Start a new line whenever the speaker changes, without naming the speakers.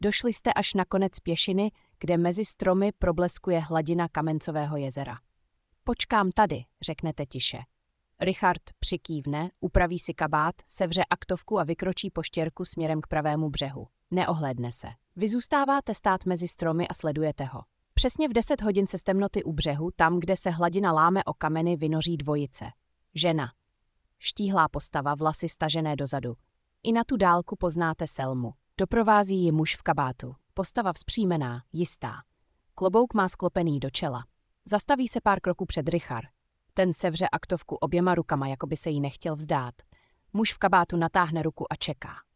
Došli jste až na konec pěšiny, kde mezi stromy probleskuje hladina Kamencového jezera. Počkám tady, řeknete tiše. Richard přikývne, upraví si kabát, sevře aktovku a vykročí po štěrku směrem k pravému břehu. Neohlédne se. Vy zůstáváte stát mezi stromy a sledujete ho. Přesně v 10 hodin se z temnoty u břehu, tam, kde se hladina láme o kameny, vynoří dvojice. Žena. Štíhlá postava, vlasy stažené dozadu. I na tu dálku poznáte Selmu. Doprovází ji muž v kabátu. Postava vzpřímená, jistá. Klobouk má sklopený do čela. Zastaví se pár kroků před Richard. Ten sevře aktovku oběma rukama, jako by se jí nechtěl vzdát. Muž v kabátu natáhne ruku a čeká.